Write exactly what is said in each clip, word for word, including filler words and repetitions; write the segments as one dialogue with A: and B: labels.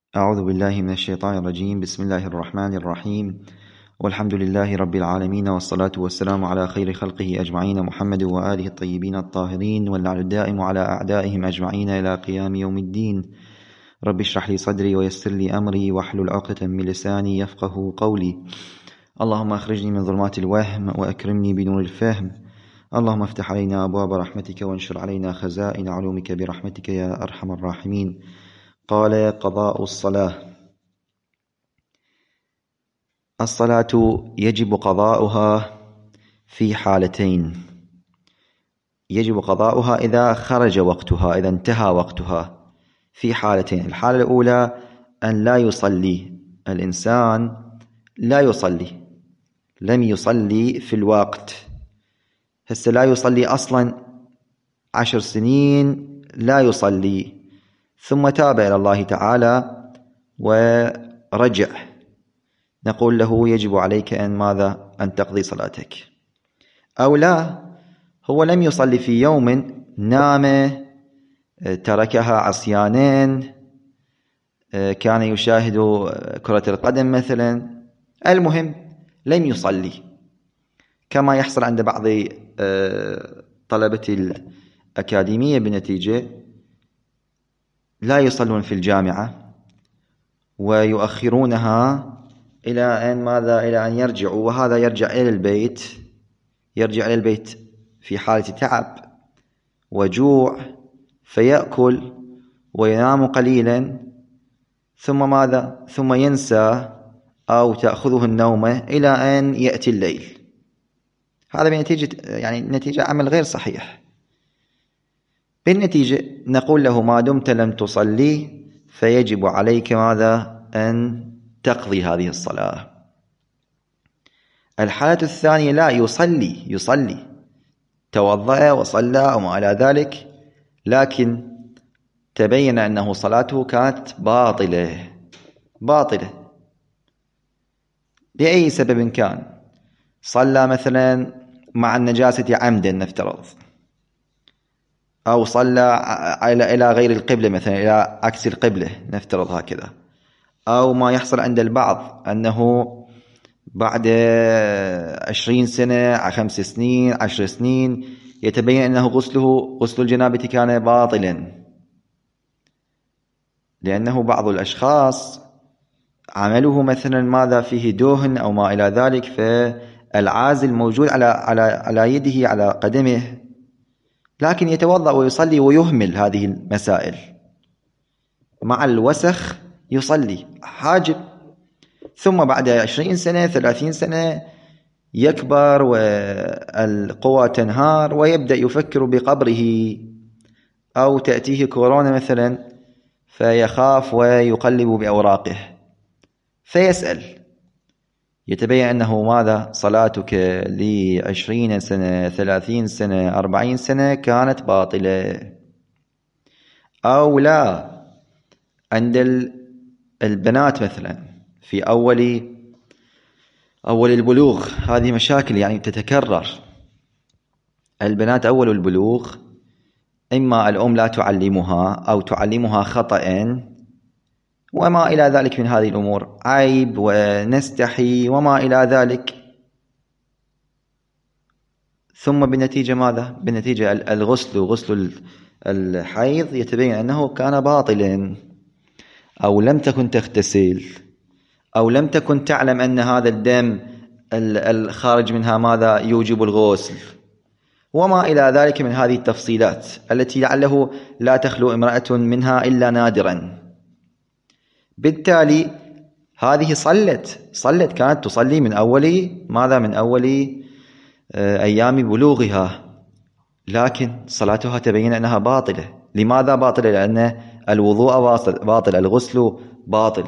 A: أعوذ بالله من الشيطان الرجيم. بسم الله الرحمن الرحيم، والحمد لله رب العالمين، والصلاة والسلام على خير خلقه أجمعين، محمد وآله الطيبين الطاهرين، واللعن الدائم على أعدائهم أجمعين إلى قيام يوم الدين. رب اشرح لي صدري ويسر لي أمري واحلل عقدة من لساني يفقه قولي. اللهم أخرجني من ظلمات الوهم وأكرمني بنور الفهم. اللهم افتح علينا أبواب رحمتك وانشر علينا خزائن علومك برحمتك يا أرحم الراحمين. قال: قضاء الصلاة. الصلاة يجب قضاؤها في حالتين. يجب قضاؤها إذا خرج وقتها، إذا انتهى وقتها، في حالتين. الحالة الأولى أن لا يصلي الإنسان، لا يصلي، لم يصلي في الوقت، هسه لا يصلي أصلا عشر سنين لا يصلي، ثم تاب إلى الله تعالى ورجع، نقول له يجب عليك أن ماذا؟ أن تقضي صلاتك. أو لا، هو لم يصلي في يوم، نام، تركها عصيانين، كان يشاهد كرة القدم مثلا، المهم لم يصلي، كما يحصل عند بعض طلبة الأكاديمية بنتيجة لا يصلون في الجامعة ويؤخرونها إلى أن ماذا؟ إلى أن يرجعوا، وهذا يرجع إلى البيت، يرجع إلى البيت في حالة تعب وجوع، فيأكل وينام قليلا، ثم ماذا؟ ثم ينسى أو تأخذه النومة إلى أن يأتي الليل. هذا بنتيجة يعني نتيجة عمل غير صحيح. بالنتيجة نقول له ما دمت لم تصلي فيجب عليك ماذا؟ أن تقضي هذه الصلاة. الحالة الثانية لا يصلي، يصلي توضأ وصلى وما إلى ذلك، لكن تبين أنه صلاته كانت باطلة باطلة لأي سبب كان. صلى مثلا مع النجاسة عمدا نفترض، أو صلى إلى غير القبلة، مثلا إلى عكس القبلة نفترض هكذا. أو ما يحصل عند البعض أنه بعد عشرين سنة، خمس سنين، عشر سنين يتبين أنه غسله غسل الجنابة كان باطلا، لأنه بعض الأشخاص عمله مثلا ماذا؟ فيه دهن أو ما إلى ذلك، فالعازل موجود على على على يده، على قدمه، لكن يتوضأ ويصلي ويهمل هذه المسائل، مع الوسخ يصلي حاجب، ثم بعد عشرين سنة ثلاثين سنة يكبر والقوى تنهار ويبدأ يفكر بقبره، أو تأتيه كورونا مثلا فيخاف ويقلب بأوراقه فيسأل، يتبين أنه ماذا؟ صلاتك لعشرين سنة، ثلاثين سنة، أربعين سنة كانت باطلة. أو لا، عند البنات مثلا في أول أول البلوغ، هذه مشاكل يعني تتكرر. البنات أول البلوغ إما الأم لا تعلمها أو تعلمها خطأ وما إلى ذلك من هذه الأمور، عيب ونستحي وما إلى ذلك، ثم بالنتيجة ماذا؟ بالنتيجة الغسل، غسل الحيض، يتبين أنه كان باطلا، أو لم تكن تغتسل، أو لم تكن تعلم أن هذا الدم الخارج منها ماذا؟ يوجب الغسل، وما إلى ذلك من هذه التفصيلات التي لعله لا تخلو امرأة منها إلا نادرا. بالتالي هذه صلت صلت كانت تصلي من أول ماذا؟ من أول أيام بلوغها، لكن صلاتها تبين أنها باطلة. لماذا باطلة؟ لأن الوضوء باطل، الغسل باطل،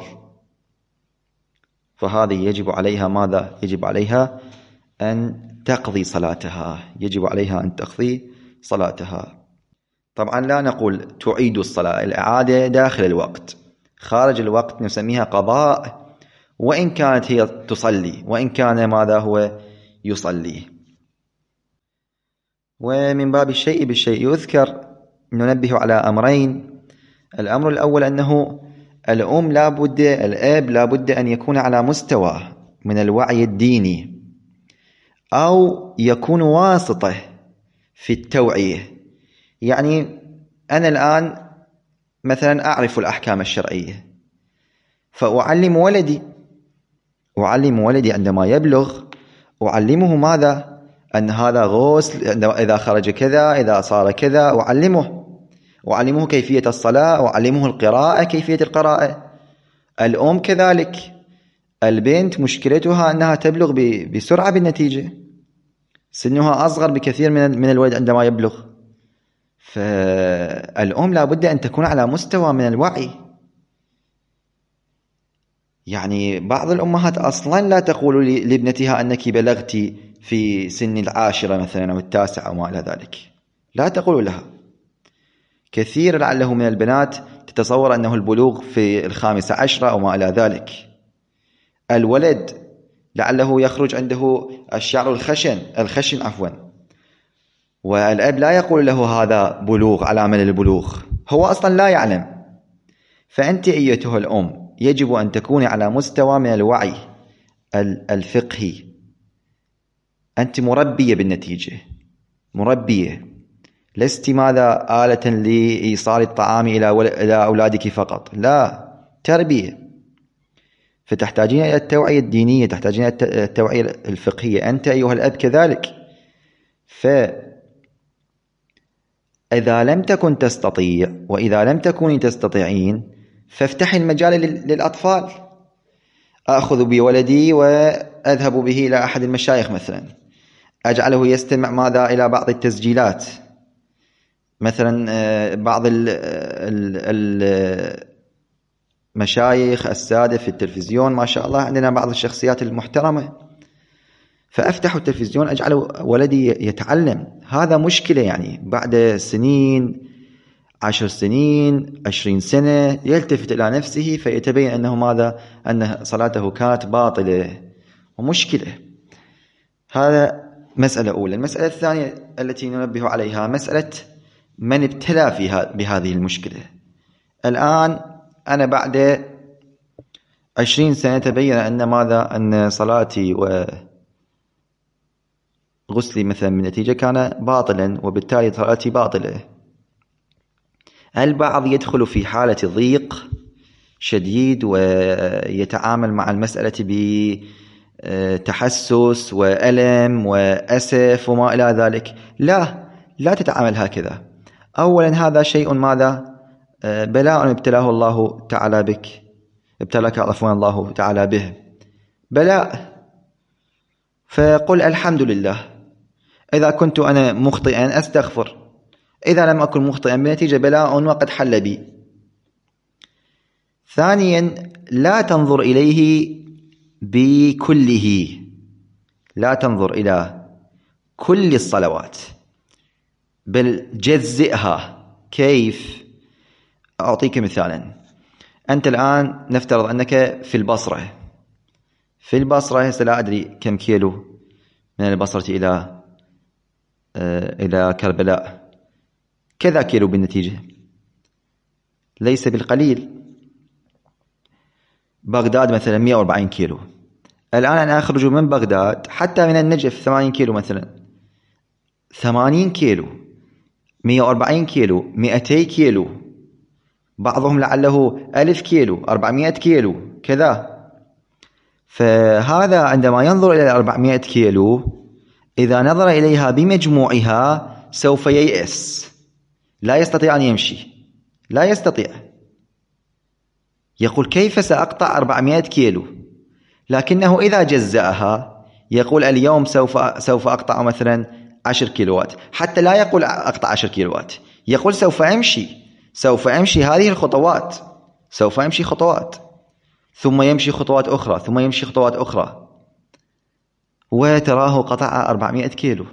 A: فهذه يجب عليها ماذا؟ يجب عليها أن تقضي صلاتها، يجب عليها أن تقضي صلاتها. طبعا لا نقول تعيد الصلاة، الإعادة داخل الوقت، خارج الوقت نسميها قضاء، وإن كانت هي تصلي، وإن كان ماذا؟ هو يصلي. ومن باب الشيء بالشيء يذكر، ننبه على أمرين. الأمر الأول أنه الأم لا بد الأب لا بد أن يكون على مستوى من الوعي الديني، أو يكون واسطة في التوعية. يعني أنا الآن مثلا أعرف الأحكام الشرعية، فأعلم ولدي أعلم ولدي عندما يبلغ أعلمه ماذا؟ أن هذا غسل، إذا خرج كذا، إذا صار كذا، أعلمه أعلمه كيفية الصلاة، أعلمه القراءة، كيفية القراءة. الأم كذلك، البنت مشكلتها أنها تبلغ بسرعة بالنتيجة، سنها أصغر بكثير من الولد عندما يبلغ. فالأم لا بد أن تكون على مستوى من الوعي. يعني بعض الأمهات أصلا لا تقول لابنتها أنك بلغت في سن العاشرة مثلا أو التاسعة أو ما إلى ذلك، لا تقول لها. كثير لعله من البنات تتصور أنه البلوغ في الخامسة عشرة أو ما إلى ذلك. الولد لعله يخرج عنده الشعر الخشن الخشن عفوا، والأب لا يقول له هذا بلوغ على أمل البلوغ، هو أصلا لا يعلم. فأنت أيتها الأم يجب أن تكوني على مستوى من الوعي الفقهي. أنت مربية بالنتيجة، مربية، لست ماذا آلة لإيصال الطعام إلى أولادك فقط، لا، تربية. فتحتاجين إلى التوعية الدينية، تحتاجين إلى التوعية الفقهية. أنت أيها الأب كذلك. فإذا لم تكن تستطيع، وإذا لم تكوني تستطيعين، فافتحي المجال للأطفال. أخذ بولدي وأذهب به إلى أحد المشايخ مثلا، أجعله يستمع ماذا إلى بعض التسجيلات، مثلا بعض المشايخ السادة في التلفزيون ما شاء الله، عندنا بعض الشخصيات المحترمة، فأفتح التلفزيون أجعل ولدي يتعلم. هذا مشكلة، يعني بعد سنين، عشر سنين، عشرين سنة، يلتفت إلى نفسه فيتبين أنه ماذا؟ أن صلاته كانت باطلة، ومشكلة. هذا مسألة أولى. المسألة الثانية التي ننبه عليها مسألة من ابتلى فيها بهذه المشكلة. الآن أنا بعد عشرين سنة تبين أن ماذا؟ أن صلاتي وغسلي مثلا من نتيجة كان باطلا، وبالتالي صلاتي باطلة. البعض يدخل في حالة ضيق شديد ويتعامل مع المسألة بتحسس وألم وأسف وما إلى ذلك. لا، لا تتعامل هكذا. أولا هذا شيء ماذا؟ بلاء ابتلاه الله تعالى بك، ابتلاك عفوا الله تعالى به، بلاء. فقل الحمد لله. إذا كنت أنا مخطئا أستغفر، إذا لم أكن مخطئا بنتيجة بلاء وقد حل بي. ثانيا لا تنظر إليه بكله، لا تنظر إلى كل الصلوات، بل جزئها. كيف؟ أعطيك مثالا. أنت الآن نفترض أنك في البصرة، في البصرة لا أدري كم كيلو من البصرة إلى إلى كربلاء، كذا كيلو بالنتيجة، ليس بالقليل. بغداد مثلا مئة وأربعين كيلو. الآن أنا أخرج من بغداد حتى من النجف ثمانين كيلو مثلا، ثمانين كيلو، مئة وأربعين كيلو، مئتي كيلو، بعضهم لعله ألف كيلو، أربعمائة كيلو، كذا. فهذا عندما ينظر إلى أربعمائة كيلو، إذا نظر إليها بمجموعها سوف ييأس، لا يستطيع أن يمشي، لا يستطيع. يقول كيف سأقطع أربعمائة كيلو؟ لكنه إذا جزأها يقول اليوم سوف سوف أقطع مثلا عشر كيلوات، حتى لا يقول أقطع عشر كيلوات، يقول سوف أمشي، سوف أمشي هذه الخطوات، سوف أمشي خطوات، ثم يمشي خطوات أخرى، ثم يمشي خطوات أخرى، وتراه قطع أربعمائة كيلو.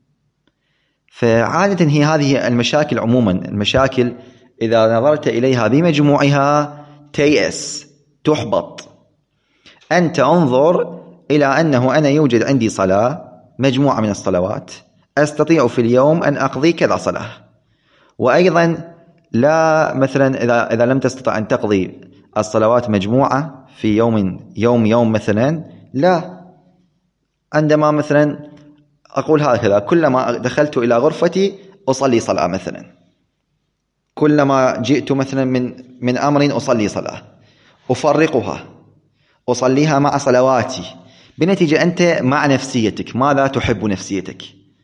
A: فعادة هي هذه المشاكل عموما. المشاكل إذا نظرت إليها بمجموعها تيأس، تحبط. أنت انظر إلى أنه أنا يوجد عندي صلاة، مجموعة من الصلوات، أستطيع في اليوم أن أقضي كذا صلاة. وأيضا لا مثلا إذا إذا لم تستطع أن تقضي الصلوات مجموعة في يوم يوم يوم مثلا؟ لا. عندما مثلا أقول هكذا: كلما دخلت إلى غرفتي أصلي صلاة مثلا، كلما جئت مثلا من من أمر أصلي صلاة، أفرقها، أصليها مع صلواتي، بنتيجة أنت مع نفسيتك، ماذا تحب نفسيتك.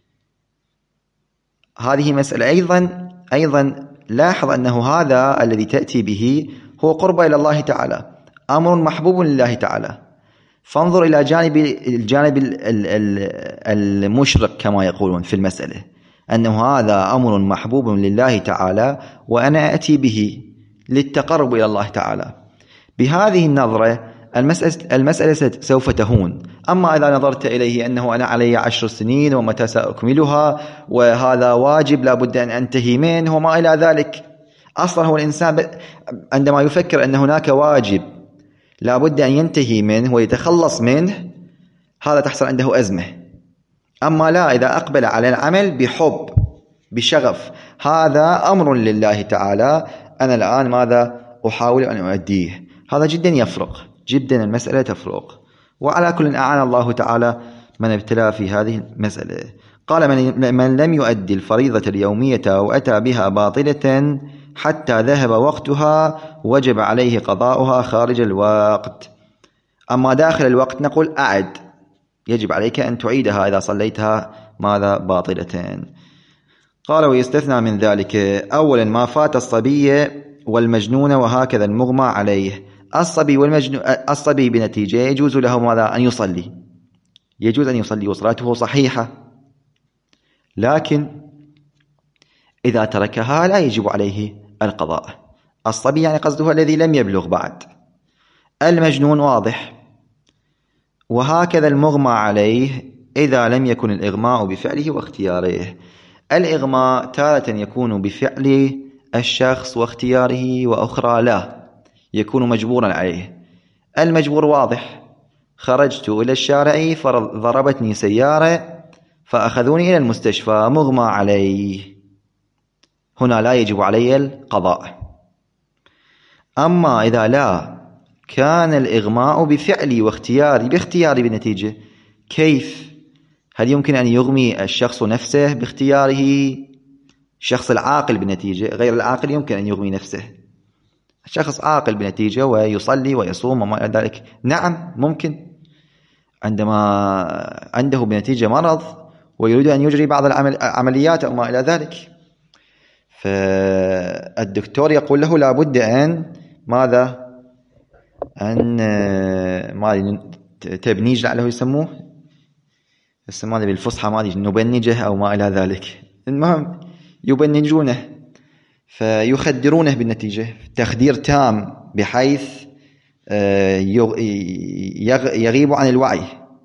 A: هذه مسألة أيضا أيضا لاحظ أنه هذا الذي تأتي به هو قرب إلى الله تعالى، أمر محبوب لله تعالى. فانظر إلى جانب الجانب المشرق كما يقولون في المسألة، أنه هذا أمر محبوب لله تعالى وأنا أتي به للتقرب إلى الله تعالى. بهذه النظرة المسألة, المسألة سوف تهون. أما إذا نظرت إليه أنه أنا علي عشر سنين ومتى سأكملها وهذا واجب لا بد أن أنتهي منه وما إلى ذلك، أصلا هو الإنسان عندما يفكر أن هناك واجب لا بد أن ينتهي منه ويتخلص منه، هذا تحصل عنده أزمة. أما لا، إذا أقبل على العمل بحب بشغف، هذا أمر لله تعالى، أنا الآن ماذا أحاول أن أؤديه، هذا جدا يفرق، جدا المسألة تفرق. وعلى كل أعان الله تعالى من ابتلى في هذه المسألة. قال: من, من لم يؤدي الفريضة اليومية أو أتى بها باطلة حتى ذهب وقتها وجب عليه قضاؤها خارج الوقت. أما داخل الوقت نقول أعد، يجب عليك أن تعيدها إذا صليتها ماذا باطلة. قال: ويستثنى من ذلك أولا ما فات الصبي والمجنون وهكذا المغمى عليه. الصبي والمجنون، الصبي بنتيجة يجوز له ماذا؟ أن يصلي، يجوز أن يصلي وصلاته صحيحة، لكن إذا تركها لا يجب عليه القضاء. الصبي يعني قصده الذي لم يبلغ بعد. المجنون واضح. وهكذا المغمى عليه إذا لم يكن الإغماء بفعله واختياره. الإغماء تارة يكون بفعل الشخص واختياره، وأخرى لا، يكون مجبورا عليه. المجبور واضح: خرجت إلى الشارع فضربتني سيارة فأخذوني إلى المستشفى، مغمى عليه، هنا لا يجب علي القضاء. أما إذا لا كان الإغماء بفعلي واختياري، باختياري بنتيجة، كيف؟ هل يمكن أن يغمي الشخص نفسه باختياره؟ الشخص العاقل بنتيجة، غير العاقل يمكن أن يغمي نفسه. الشخص عاقل بنتيجة ويصلي ويصوم وما إلى ذلك، نعم ممكن، عندما عنده بنتيجة مرض ويريد أن يجري بعض العمليات أو ما إلى ذلك، فالدكتور يقول له لا بد أن ماذا؟ أن ما تبنيج لعله يسموه، يسمونه بالفصحى ما أدري، نبنجه أو ما إلى ذلك. المهم يبنجونه فيخدرونه بالنتيجة تخدير تام بحيث يغيب عن الوعي،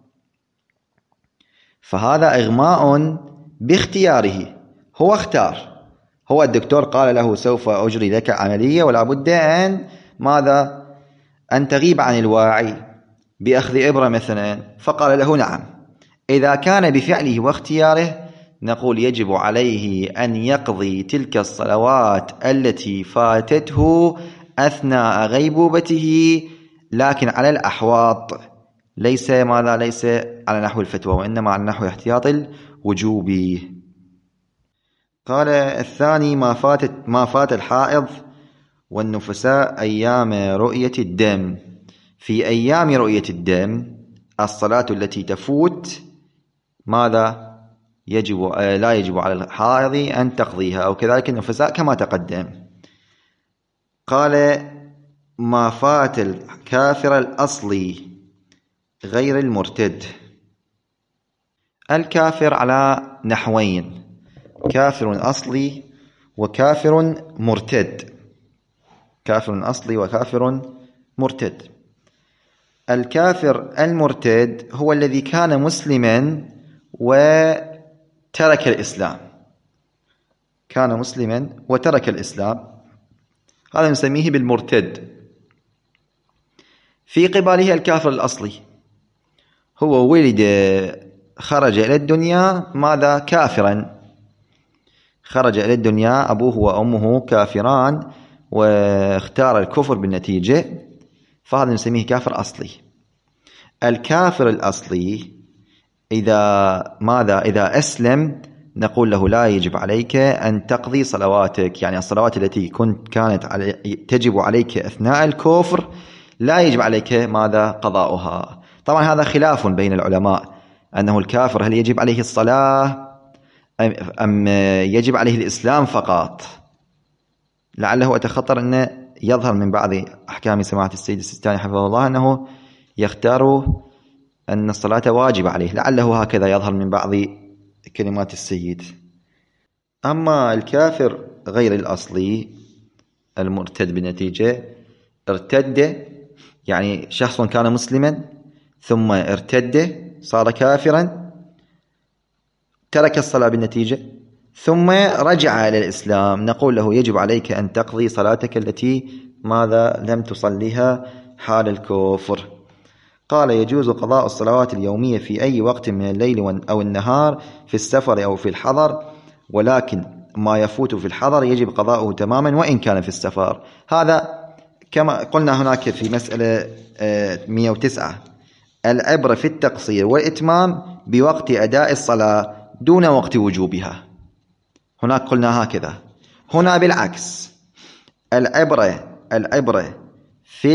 A: فهذا إغماء باختياره، هو اختار، هو الدكتور قال له سوف أجري لك عملية ولا بد أن ماذا؟ أن تغيب عن الوعي بأخذ إبرة مثلا، فقال له نعم. إذا كان بفعله واختياره نقول يجب عليه أن يقضي تلك الصلوات التي فاتته أثناء غيبوبته، لكن على الأحواط، ليس ماذا؟ ليس على نحو الفتوى، وإنما على نحو احتياط الوجوب. قال: الثاني ما فات ما فات الحائض والنفساء أيام رؤية الدم. في أيام رؤية الدم الصلاة التي تفوت ماذا؟ يجب لا يجب على الحائض أن تقضيها، أو كذلك النفساء كما تقدم. قال: ما فات الكافر الأصلي غير المرتد. الكافر على نحوين: كافر أصلي وكافر مرتد. كافر أصلي وكافر مرتد. الكافر المرتد هو الذي كان مسلما وترك الإسلام، كان مسلما وترك الإسلام، هذا نسميه بالمرتد. في قباله الكافر الأصلي هو ولد خرج إلى الدنيا ماذا؟ كافرا، خرج إلى الدنيا أبوه وأمه كافران، واختار الكفر بالنتيجة، فهذا نسميه كافر أصلي. الكافر الأصلي إذا ماذا إذا أسلم نقول له لا يجب عليك أن تقضي صلواتك، يعني الصلوات التي كنت كانت علي تجب عليك أثناء الكفر لا يجب عليك ماذا قضاؤها. طبعا هذا خلاف بين العلماء، أنه الكافر هل يجب عليه الصلاة أم يجب عليه الإسلام فقط. لعله أتخطر أن يظهر من بعض أحكام سماحة السيد السيستاني حفظه الله أنه يختار أن الصلاة واجبة عليه، لعله هكذا يظهر من بعض كلمات السيد. أما الكافر غير الأصلي المرتد بالنتيجة، ارتد يعني شخص كان مسلما ثم ارتد صار كافرا، ترك الصلاة بالنتيجة ثم رجع إلى الإسلام، نقول له يجب عليك أن تقضي صلاتك التي ماذا لم تصليها حال الكفر. قال يجوز قضاء الصلوات اليومية في أي وقت من الليل أو النهار في السفر أو في الحضر، ولكن ما يفوت في الحضر يجب قضاؤه تماما وإن كان في السفر. هذا كما قلنا هناك في مسألة مئة وتسعة، العبرة في التقصير والإتمام بوقت أداء الصلاة دون وقت وجوبها. هناك قلنا هكذا، هنا بالعكس، العبرة العبرة في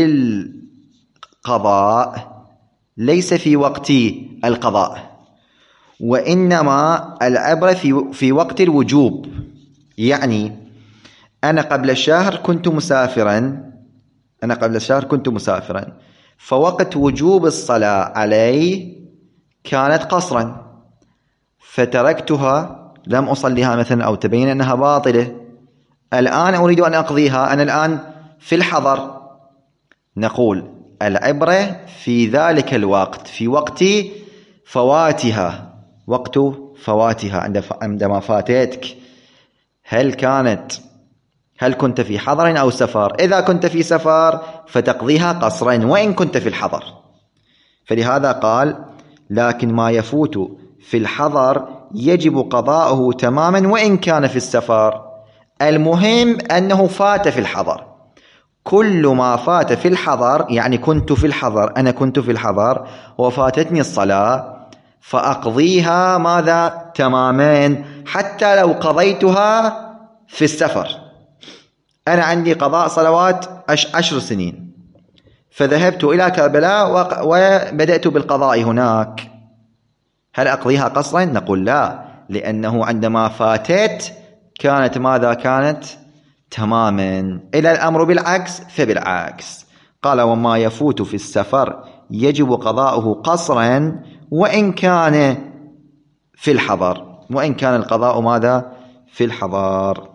A: القضاء ليس في وقت القضاء، وإنما العبرة في في وقت الوجوب. يعني أنا قبل الشهر كنت مسافرا أنا قبل الشهر كنت مسافرا فوقت وجوب الصلاة علي كانت قصرا، فتركتها لم أصليها مثلا أو تبين أنها باطلة، الآن أريد أن أقضيها، أنا الآن في الحضر. نقول العبرة في ذلك الوقت، في وقت فواتها، وقت فواتها عندما فاتتك، هل كانت هل كنت في حضر أو سفر؟ إذا كنت في سفر فتقضيها قصرا وإن كنت في الحضر. فلهذا قال لكن ما يفوت في الحضر يجب قضاؤه تماما وإن كان في السفر. المهم أنه فات في الحضر، كل ما فات في الحضر، يعني كنت في الحضر أنا كنت في الحضر وفاتتني الصلاة فأقضيها ماذا تماما، حتى لو قضيتها في السفر. أنا عندي قضاء صلوات عشر سنين، فذهبت إلى كربلاء وبدأت بالقضاء هناك، هل أقضيها قصرا؟ نقول لا، لأنه عندما فاتت كانت ماذا كانت تماما. إلى الأمر بالعكس فبالعكس. قال وما يفوت في السفر يجب قضاؤه قصرا وإن كان في الحضر، وإن كان القضاء ماذا في الحضر.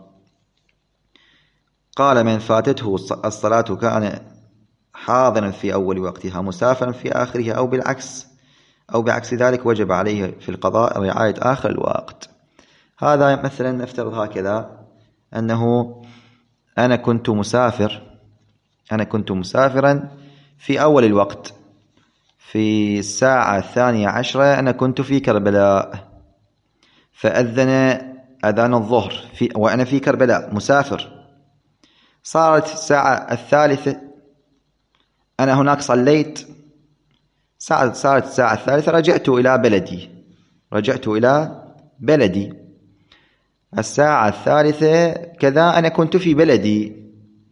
A: قال من فاتته الصلاة كان حاضرا في أول وقتها مسافرا في آخره أو بالعكس أو بعكس ذلك وجب عليه في القضاء رعاية آخر الوقت. هذا مثلا نفترض هكذا أنه أنا كنت مسافر أنا كنت مسافرا في أول الوقت، في الساعة الثانية عشرة أنا كنت في كربلاء، فأذن أذان الظهر في وأنا في كربلاء مسافر. صارت الساعة الثالثة أنا هناك صليت، صارت الساعة الثالثة رجعت إلى بلدي رجعت إلى بلدي الساعة الثالثة كذا أنا كنت في بلدي.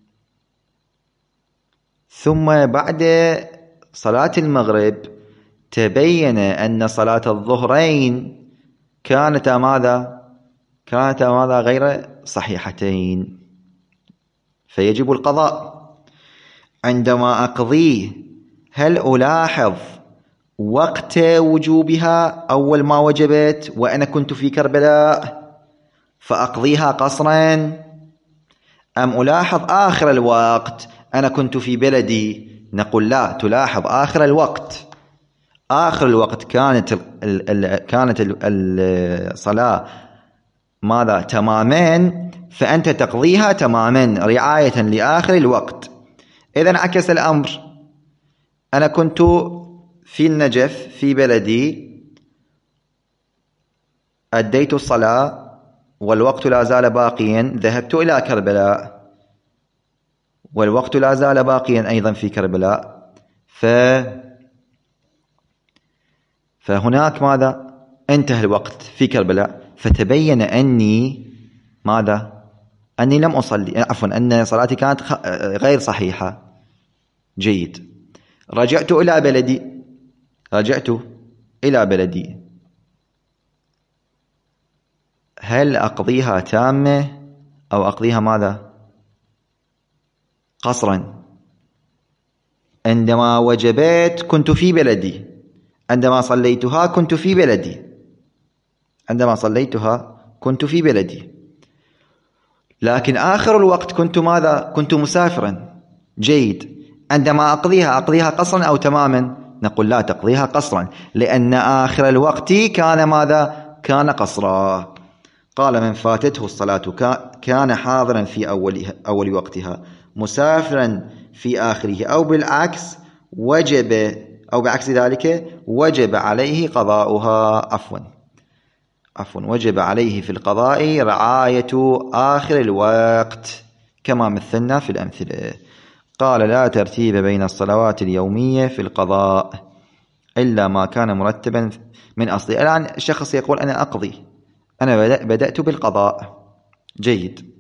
A: ثم بعد صلاة المغرب تبين أن صلاة الظهرين كانتا ماذا كانتا ماذا غير صحيحتين، فيجب القضاء. عندما أقضيه هل ألاحظ وقت وجوبها أول ما وجبت وأنا كنت في كربلاء فأقضيها قصرا، أم ألاحظ آخر الوقت أنا كنت في بلدي؟ نقول لا، تلاحظ آخر الوقت. آخر الوقت كانت ال ال كانت الصلاة ماذا تماما، فأنت تقضيها تماما رعاية لآخر الوقت. إذن عكس الأمر، أنا كنت في النجف في بلدي، أديت الصلاة والوقت لا زال باقيا، ذهبت إلى كربلاء والوقت لا زال باقيا أيضا في كربلاء، ف فهناك ماذا؟ انتهى الوقت في كربلاء، فتبين أني ماذا؟ أني لم أصلي، عفوا أن صلاتي كانت غير صحيحة. جيد. رجعت إلى بلدي، رجعت إلى بلدي، هل أقضيها تامة أو أقضيها ماذا؟ قصرا. عندما وجبت كنت في بلدي، عندما صليتها كنت في بلدي، عندما صليتها كنت في بلدي، لكن آخر الوقت كنت ماذا؟ كنت مسافرا. جيد. عندما أقضيها أقضيها قصرا أو تماما؟ نقول لا، تقضيها قصرا، لأن آخر الوقت كان ماذا؟ كان قصرا. قال من فاتته الصلاة كان حاضرا في أولها أول وقتها مسافرا في آخره، أو بالعكس وجب، أو بعكس ذلك وجب عليه قضاؤها. عفوا عفوا وجب عليه في القضاء رعاية آخر الوقت كما مثلنا في الأمثلة. قال لا ترتيب بين الصلوات اليومية في القضاء إلا ما كان مرتبا من أصله. الآن الشخص يقول أنا أقضي، أنا بدأت بالقضاء. جيد.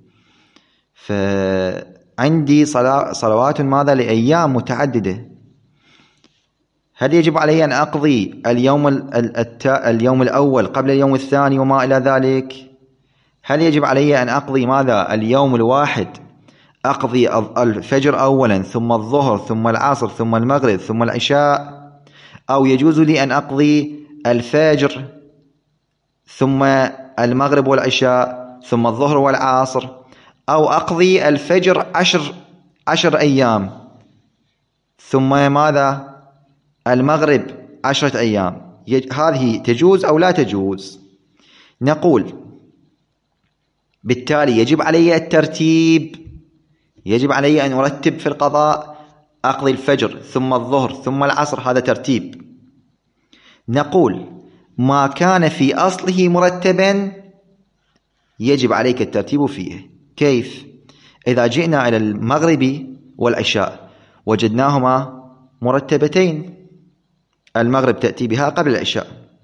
A: فعندي صلوات ماذا؟ لأيام متعددة، هل يجب علي أن أقضي اليوم اليوم الأول قبل اليوم الثاني وما إلى ذلك؟ هل يجب علي أن أقضي ماذا؟ اليوم الواحد أقضي الفجر أولا ثم الظهر ثم العصر ثم المغرب ثم العشاء، أو يجوز لي أن أقضي الفجر ثم المغرب والعشاء ثم الظهر والعصر، أو أقضي الفجر عشر عشر أيام ثم ماذا؟ المغرب عشرة أيام؟ هذه تجوز أو لا تجوز؟ نقول بالتالي يجب علي الترتيب، يجب علي أن أرتب في القضاء، أقضي الفجر ثم الظهر ثم العصر، هذا ترتيب. نقول ما كان في أصله مرتبا يجب عليك الترتيب فيه. كيف؟ إذا جئنا إلى المغرب والعشاء وجدناهما مرتبتين، المغرب تأتي بها قبل العشاء،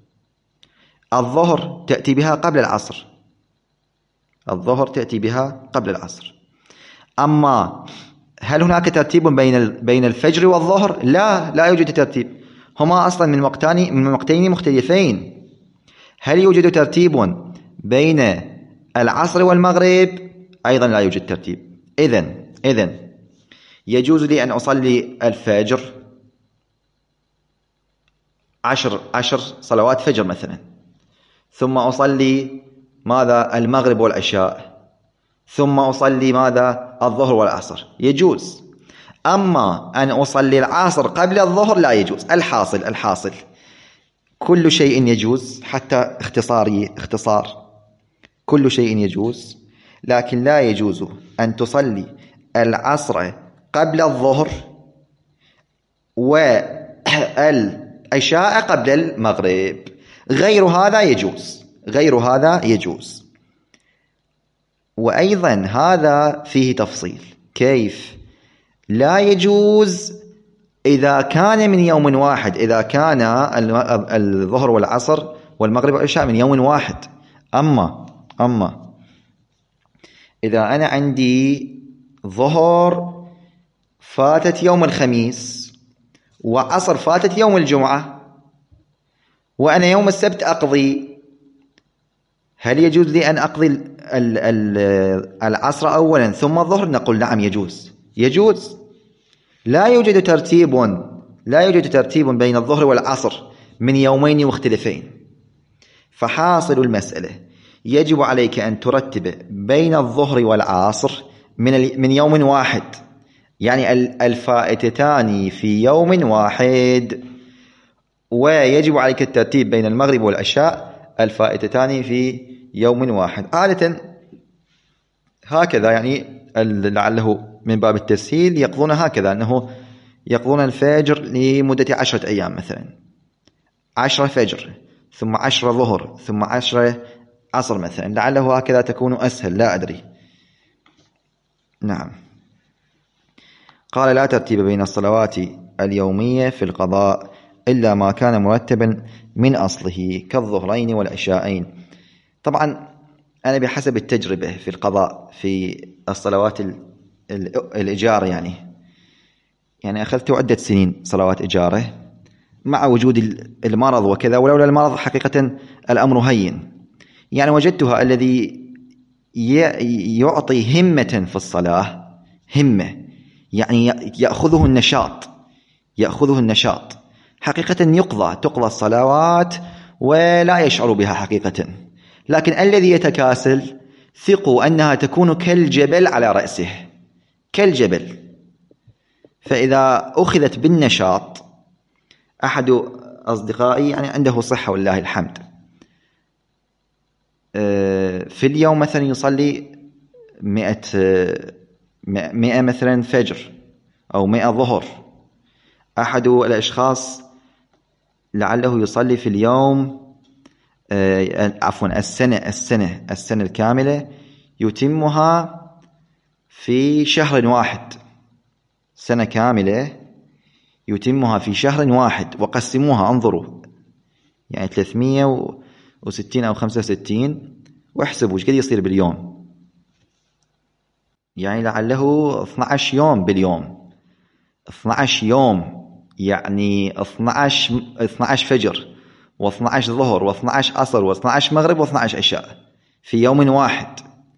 A: الظهر تأتي بها قبل العصر، الظهر تأتي بها قبل العصر. أما هل هناك ترتيب بين بين الفجر والظهر؟ لا، لا يوجد ترتيب، هما أصلا من وقتين من وقتين مختلفين. هل يوجد ترتيب بين العصر والمغرب؟ أيضا لا يوجد ترتيب. إذن إذن يجوز لي أن أصلي الفجر عشر عشر صلوات فجر مثلا، ثم أصلي ماذا؟ المغرب والعشاء، ثم أصلي ماذا؟ الظهر والعصر، يجوز. أما أن أصلي العصر قبل الظهر لا يجوز. الحاصل الحاصل كل شيء يجوز، حتى اختصاري اختصار كل شيء يجوز، لكن لا يجوز أن تصلي العصر قبل الظهر والعشاء قبل المغرب. غير هذا يجوز، غير هذا يجوز. وأيضا هذا فيه تفصيل. كيف؟ لا يجوز إذا كان من يوم واحد، إذا كان الظهر والعصر والمغرب والعشاء من يوم واحد. أما أما إذا أنا عندي ظهر فاتت يوم الخميس وعصر فاتت يوم الجمعة وأنا يوم السبت أقضي، هل يجوز لي أن أقضي العصر أولا ثم الظهر؟ نقول نعم يجوز، يجوز. لا يوجد ترتيب لا يوجد ترتيب بين الظهر والعصر من يومين مختلفين. فحاصل المسألة يجب عليك أن ترتب بين الظهر والعصر من من يوم واحد، يعني الفائتتان في يوم واحد، ويجب عليك الترتيب بين المغرب والعشاء الفائتتان في يوم واحد. عادة هكذا، يعني لعله من باب التسهيل يقضون هكذا، أنه يقضون الفجر لمدة عشرة أيام مثلا، عشرة فجر ثم عشرة ظهر ثم عشرة عصر مثلا، لعله هكذا تكون أسهل، لا أدري. نعم. قال لا ترتيب بين الصلوات اليومية في القضاء إلا ما كان مرتبا من أصله كالظهرين والعشاءين. طبعا أنا بحسب التجربة في القضاء في الصلوات الإجارة يعني يعني أخذت عدة سنين صلوات إجارة مع وجود المرض وكذا، ولولا المرض حقيقة الأمر هين. يعني وجدتها الذي يعطي همة في الصلاة، همة يعني يأخذه النشاط يأخذه النشاط حقيقة يقضى تقضى الصلوات ولا يشعر بها حقيقة. لكن الذي يتكاسل ثقوا أنها تكون كالجبل على رأسه، كالجبل. فإذا أخذت بالنشاط، أحد أصدقائي يعني عنده صحة والله الحمد، في اليوم مثلا يصلي مئة مئة مثلا فجر أو مئة ظهر. أحد الأشخاص لعله يصلي في اليوم عفوا السنة السنة السنة الكاملة يتمها في شهر واحد، سنة كاملة يتمها في شهر واحد. وقسموها، انظروا يعني ثلاثمئة وستين أو خمسة وستين، واحسبوا ايش قد يصير باليوم. يعني لعله اثني عشر يوم باليوم، اثني عشر يوم يعني اثني عشر اثني عشر فجر واثني عشر ظهر واثني عشر عصر واثني عشر مغرب واثني عشر عشاء في يوم واحد.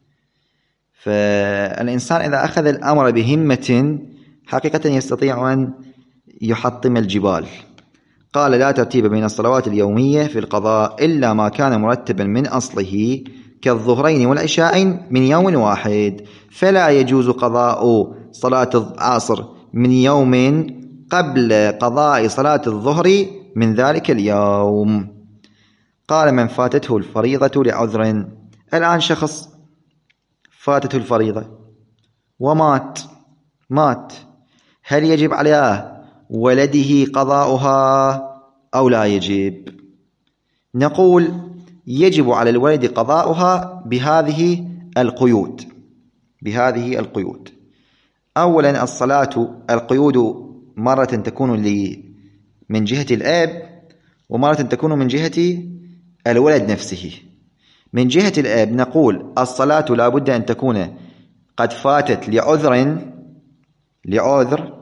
A: فالإنسان إذا أخذ الأمر بهمة حقيقة يستطيع أن يحطم الجبال. قال لا ترتيب بين الصلوات اليومية في القضاء إلا ما كان مرتبا من أصله كالظهرين والعشاءين من يوم واحد، فلا يجوز قضاء صلاة العصر من يوم قبل قضاء صلاة الظهر من ذلك اليوم. قال من فاتته الفريضة لعذر. الآن شخص فاتته الفريضة ومات مات هل يجب على ولده قضاؤها أو لا يجب؟ نقول يجب على الولد قضاؤها بهذه القيود بهذه القيود. أولا الصلاة القيود مرة تكون لي من جهة الآب ومرة تكون من جهة الولد نفسه. من جهة الآب نقول الصلاة لا بد أن تكون قد فاتت لعذر لعذر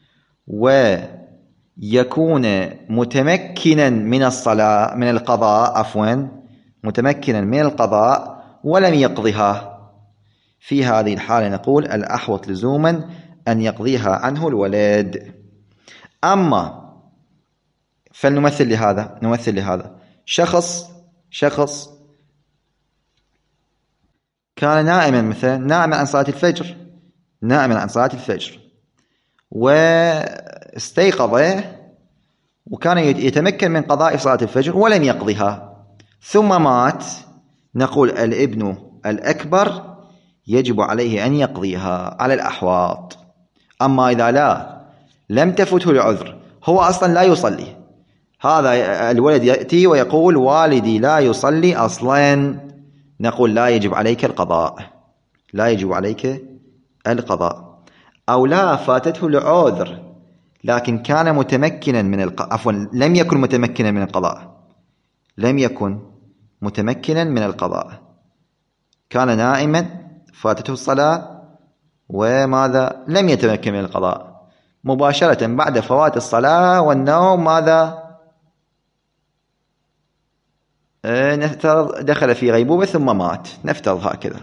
A: ويكون متمكنا من الصلاة من القضاء عفوا متمكنا من القضاء ولم يقضها. في هذه الحالة نقول الأحوط لزوما أن يقضيها عنه الولد. أما فلنمثل لهذا نمثل لهذا شخص شخص كان نائما مثلا نائما عن صلاة الفجر نائما عن صلاة الفجر واستيقظ وكان يتمكن من قضاء صلاة الفجر ولم يقضها ثم مات. نقول الابن الأكبر يجب عليه أن يقضيها على الأحواط. أما إذا لا لم تفته لعذر، هو أصلا لا يصلي، هذا الولد يأتي ويقول والدي لا يصلي أصلا، نقول لا يجب عليك القضاء لا يجب عليك القضاء. أو لا فاتته لعذر لكن كان متمكنا من الق... عفوا لم يكن متمكنا من القضاء لم يكن متمكنا من القضاء كان نائما فاتته الصلاة وماذا لم يتمكن من القضاء، مباشرة بعد فوات الصلاة والنوم ماذا نفترض دخل في غيبوبة ثم مات، نفترض هكذا.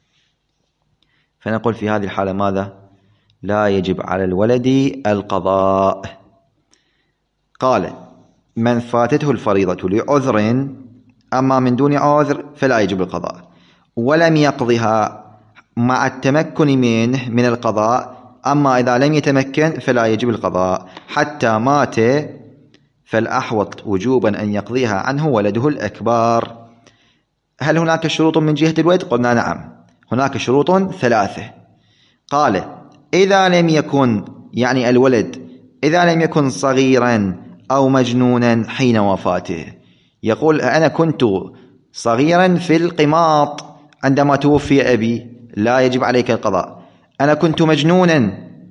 A: فنقول في هذه الحالة ماذا لا يجب على الولد القضاء. قال من فاتته الفريضة لعذر، أما من دون عذر فلا يجب القضاء، ولم يقضها مع التمكن منه من القضاء، أما إذا لم يتمكن فلا يجب القضاء حتى مات، فالأحوط وجوبا أن يقضيها عنه ولده الأكبر. هل هناك شروط من جهة الولد؟ قلنا نعم، هناك شروط ثلاثة. قال إذا لم يكن يعني الولد إذا لم يكن صغيرا أو مجنونا حين وفاته. يقول أنا كنت صغيرا في القماط عندما توفي أبي لا يجب عليك القضاء، أنا كنت مجنونا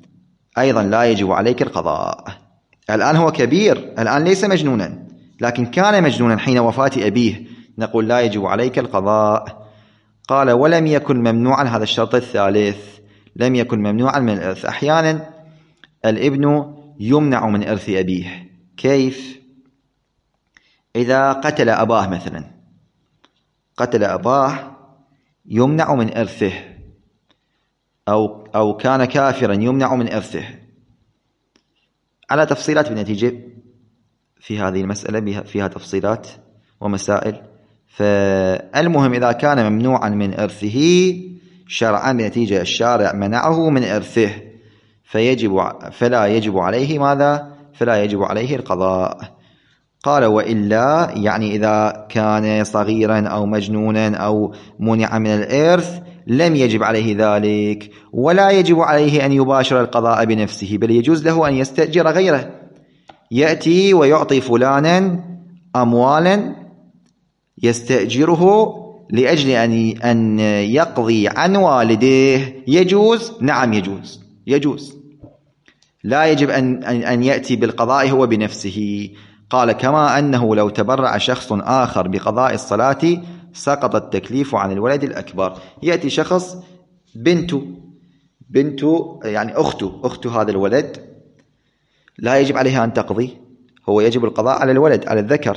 A: أيضا لا يجب عليك القضاء. الآن هو كبير، الآن ليس مجنونا، لكن كان مجنونا حين وفاة أبيه، نقول لا يجب عليك القضاء. قال ولم يكن ممنوعا، هذا الشرط الثالث، لم يكن ممنوعا من الإرث. أحيانا الابن يمنع من إرث أبيه. كيف؟ إذا قتل أباه مثلا، قتل أباه يمنع من إرثه، أو أو كان كافرا يمنع من إرثه. على تفصيلات بالنتيجة في هذه المسألة، فيها تفصيلات ومسائل. فالمهم إذا كان ممنوعا من إرثه شرعا بنتيجة الشارع منعه من إرثه، فيجب فلا يجب عليه ماذا؟ فلا يجب عليه القضاء. قال وإلا، يعني إذا كان صغيرا أو مجنونا أو منع من الإرث لم يجب عليه ذلك، ولا يجب عليه أن يباشر القضاء بنفسه، بل يجوز له أن يستأجر غيره، يأتي ويعطي فلانا أموالا يستأجره لأجل أن يقضي عن والديه. يجوز؟ نعم يجوز، يجوز، لا يجب أن أن يأتي بالقضاء هو بنفسه. قال كما أنه لو تبرع شخص آخر بقضاء الصلاة سقط التكليف عن الولد الأكبر. يأتي شخص بنته بنته يعني أخته أخت هذا الولد، لا يجب عليها أن تقضي، هو يجب القضاء على الولد، على الذكر،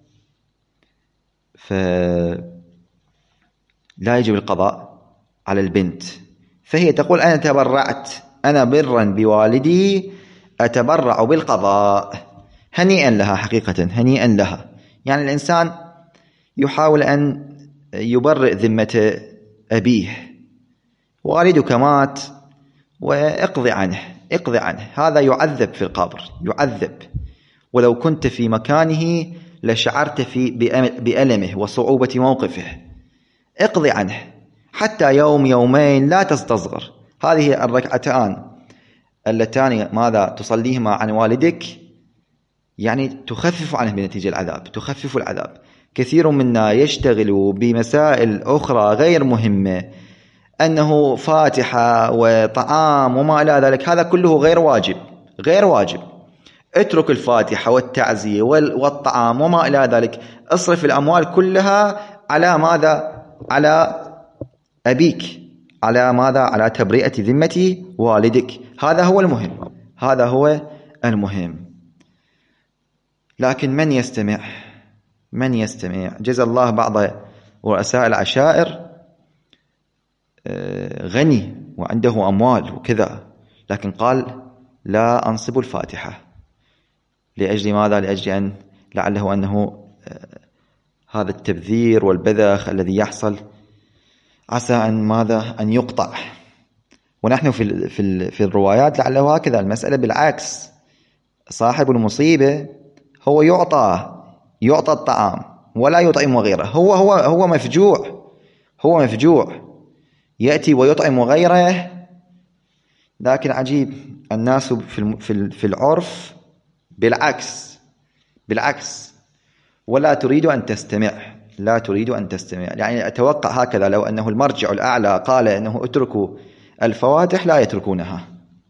A: فلا يجب القضاء على البنت. فهي تقول أنا تبرعت، أنا برا بوالدي أتبرع بالقضاء. هنيئا لها، حقيقة هنيئا لها. يعني الإنسان يحاول أن يبرئ ذمة أبيه، والدك مات واقضي عنه، اقضي عنه، هذا يعذب في القبر، يعذب، ولو كنت في مكانه لشعرت في بألمه وصعوبة موقفه. اقضي عنه حتى يوم يومين، لا تستصغر. هذه الركعتان اللتان ماذا تصليهما عن والدك يعني تخفف عنه بنتيجة العذاب، تخفف العذاب. كثير منا يشتغل بمسائل أخرى غير مهمة، أنه فاتحة وطعام وما إلى ذلك، هذا كله غير واجب، غير واجب. اترك الفاتحة والتعزية والطعام وما إلى ذلك، اصرف الأموال كلها على ماذا؟ على أبيك، على ماذا؟ على تبرئة ذمة والدك. هذا هو المهم، هذا هو المهم. لكن من يستمع؟ من يستمع؟ جزى الله بعض رؤساء العشائر غني وعنده أموال وكذا، لكن قال لا أنصب الفاتحة. لأجل ماذا؟ لأجل أن لعله أنه هذا التبذير والبذخ الذي يحصل عسى أن ماذا؟ أن يقطع. ونحن في في في الروايات لعله هكذا المسألة بالعكس، صاحب المصيبة هو يعطى يعطى الطعام ولا يطعم غيره، هو هو هو مفجوع، هو مفجوع، يأتي ويطعم غيره. لكن عجيب، الناس في في في العرف بالعكس، بالعكس، ولا تريد أن تستمع، لا تريد أن تستمع. يعني أتوقع هكذا، لو أنه المرجع الأعلى قال أنه اتركوا الفواتح لا يتركونها.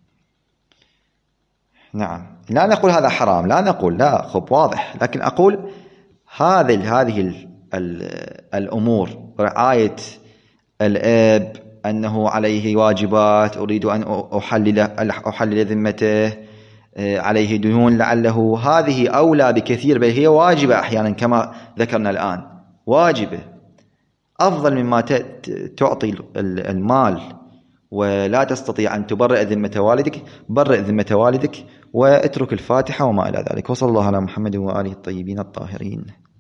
A: نعم، لا نقول هذا حرام، لا نقول، لا، خب واضح، لكن أقول هذه هذه الأمور، رعاية الأب، أنه عليه واجبات، أريد أن أحلل أحلل ذمته، عليه ديون، لعله هذه أولى بكثير، بل هي واجبة أحيانا كما ذكرنا الآن، واجبة أفضل مما تعطي المال ولا تستطيع أن تبرئ ذمة والدك. برئ ذمة والدك واترك الفاتحة وما إلى ذلك. وصلى الله على محمد وآله الطيبين الطاهرين.